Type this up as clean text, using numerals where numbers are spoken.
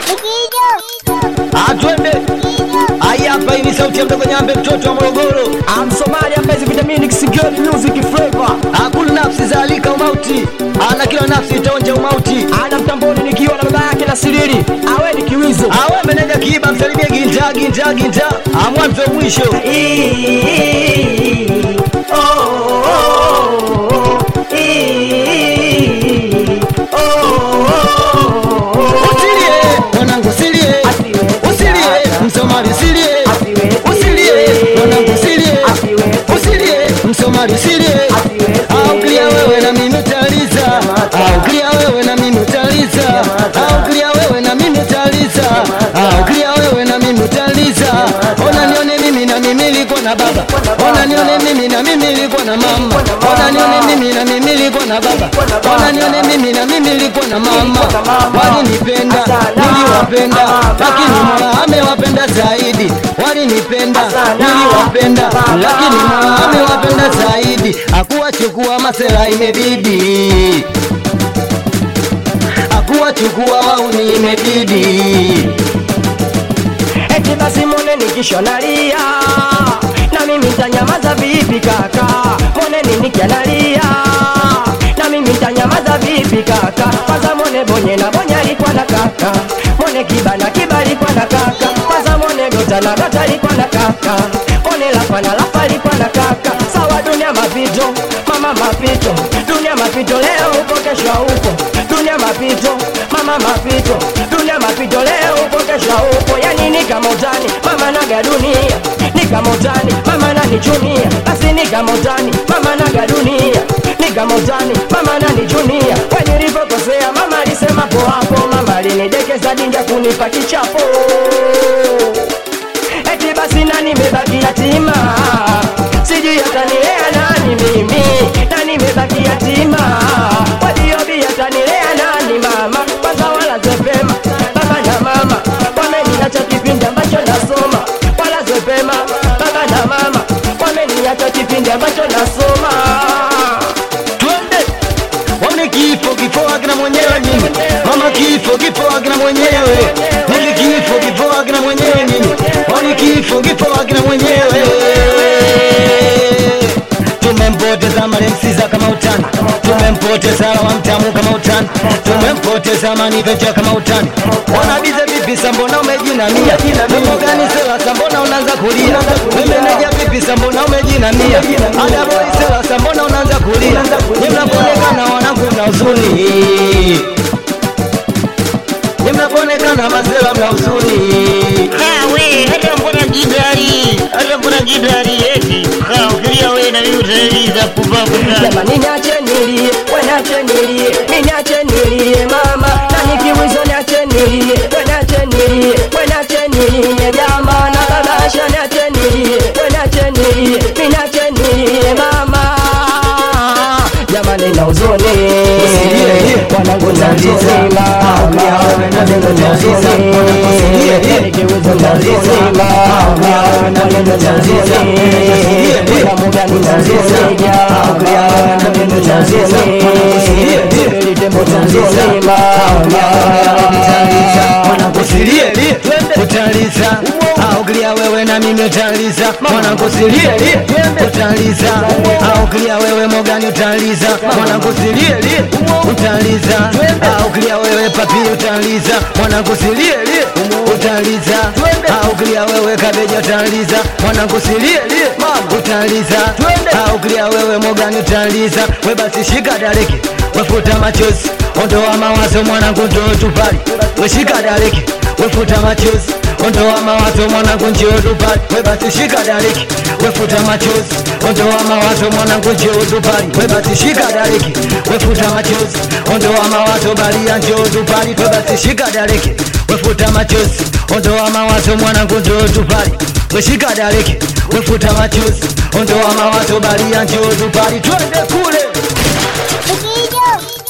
Atwende. Hapa hii ni sauti ya mdogo Nyambe mtoto wa Morogoro. Msomali hapa hizi vitamini Kisigeli music flavor. Hakuna nafsi za alika umauti. Ana kila nafsi itaonja umauti. Ana mtamboni nikiwa na baba yake na Siriri. Awe ni kiwizo. Awe meneja kiiba msalimie ginja. Mwanzo mwisho. Msomali silie, mwanangu silie, Msomali silie. Au clear wewe na mimi utaliza, au clear wewe na mimi utaliza, au clear wewe na mimi utaliza, au clear wewe na mimi utaliza. Ona nione mimi na mimi nilikuwa na baba, ona nione mimi na mimi nilikuwa na mama, ona nione mimi na mimi nilikuwa na baba, ona nione mimi na mimi nilikuwa na mama. Walinipenda, niliwapenda, lakini Mola amewapenda zaidi. Walinipenda, niliwapenda, lakini Mola amewapenda zaidi. Hakuwachukua masela imebidi, hakuwachukua wauni imebidi. Eti basi mwone nikishonalia, na mimi nitanyamaza vipi kaka? Mwone nikianalia, na mimi nitanyamaza vipi kaka? Kwanza mwone bonye na bonye alikuwa na kaka, mwone kibana alikuwa na kaka, kwanza mwone gota na gota alikuwa na kaka, mwone lafa alikuwa na kaka. Sawa dunia mapito, mama mapito, dunia mapito, leo upo kesho upo. Dunia mapito, mama mapito, dunia mapito, leo upo kesho upo. Yani ni kama utani, mama naga dunia, ni kama utani, mama nanichunia. Basi ni kama utani, mama naga dunia, ni kama utani, mama nanichunia. Wewe nilipokosea mama alisema po hapo, mama alinidekeza dinga kunipa kichapo. Eti basi nani mebaki yatima, sijui atanilea nani mimi, nani mebaki yatima, wadiobi atanilea nani mama. Kwanza wala zepema, baba na mama wameniacha kipindi ambacho nasoma, wala zepema, baba na mama wameniacha kipindi ambacho nasoma. Twende. Wame kifo akina mwenyewe nyinyi. Mama kifo akina mwenyewe. Nili kifo akina mwenyewe nyinyi. Wame kifo akina mwenyewe. Tumempoteza maremsiza kama utani, tumempoteza wa mtamu kama utani, tumempoteza maniveja kama utani. Ona bize vipi sambona umejinamia, mambo gani sela sambona unaanza kulia, meneja vipi sambona umejinamia, ada boy sela sambona unaanza kulia. Mnaponekana wanangu na huzuni, mnaponekana mazela mna huzuni. Kawe hata mbona jidari eti ukilia wewe na mimi utaliza kubabu. Jamani niache nilie, niache nilie, niache nilie mama, na nikiwizo niache nilie, niache nilie, niache nilie jamaa na babasha niache nilie, niache nilie, niache nilie mama. Jamani na huzuni, wanangu na huzuni mama, wanangu na huzuni, nikiwizo na huzuni mama, wanangu na huzuni, kuna muda ni huzuni jamaa, wanangu na huzuni, tembo huzuni mama, Mwanangusilie utaliza, au clear wewe na mimi utaliza. Mwanangusilie utaliza, au clear wewe Mogani utaliza. Mwanangusilie utaliza, au clear wewe Papi utaliza. Mwanangusilie utaliza, au clear wewe Kabeja utaliza. Mwanangusilie utaliza, au clear wewe Mogani utaliza. We basi shika dareki, wefuta machozi, ondoa mawazo mwanangu njoo tupali. We shika dareki, wefuta machozi, ondoa mawazo mwanangu njoo tupali. We basi shika dareki, wefuta machozi, ondoa mawazo mwanangu njoo tupali. We basi shika dareki, wefuta machozi, ondoa mawazo balia njoo tupali. We basi shika dareki, wefuta machozi, ondoa mawazo mwanangu njoo tupali. We shika dareki, wefuta machozi, ondoa mawazo balia njoo tupali. Twende kule.